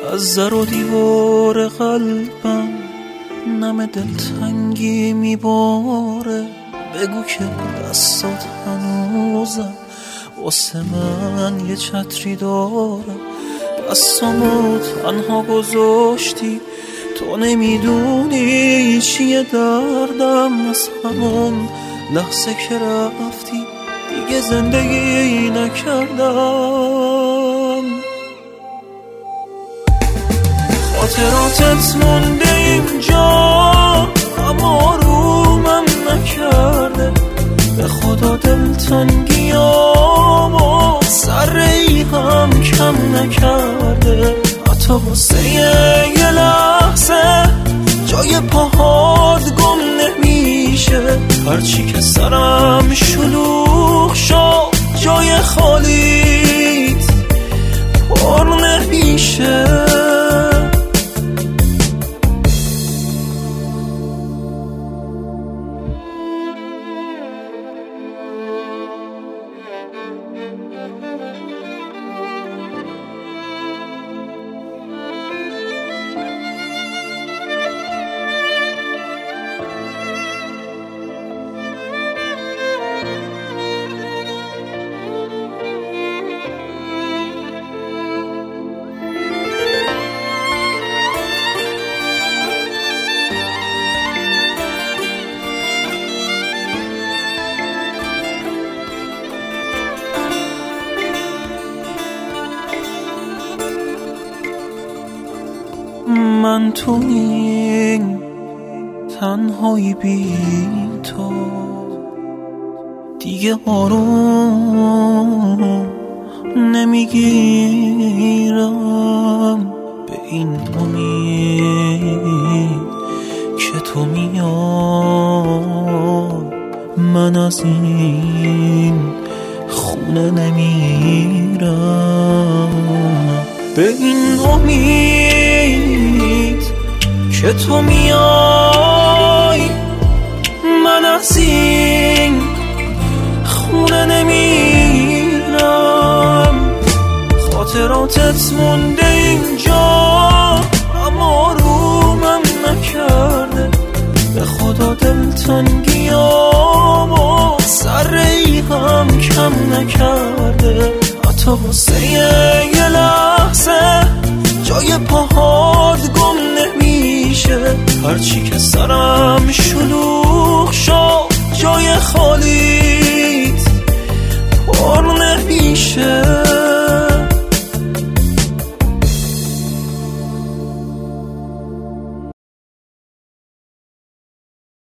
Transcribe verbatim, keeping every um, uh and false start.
از در و دیوار قلبم نم دلتنگی میباره. بگو که دستات هنوزم واسه من یه چتری داره. دستامو تنها گذاشتی، تو نمیدونی چیه دردم. از همون لحظه که رفتی دیگه زندگی نکردم. خاطراتت مونده اینجا اما رومم نکرده. به خدا دلتنگیامو سری هم کم نکرده. حتی واسه یه لحظه جای پاهات گم نمیشه. هرچی که سرم شلوغ شد جای خالیت پر نمیشه. من تو این تنهایی بی تو دیگه آروم نمیگیرم. به این امید که تو میای من از این خونه نمیرم. به این امید که تو میای من از این خونه نمیرم. خاطراتت مونده اینجا اما رومم نکرده. به خدا دلتنگیامو سری هم کم نکرده. حتی واسه یه لحظه جای پاهات گم نمیشه. هرچی که سرم شلوغ شد جای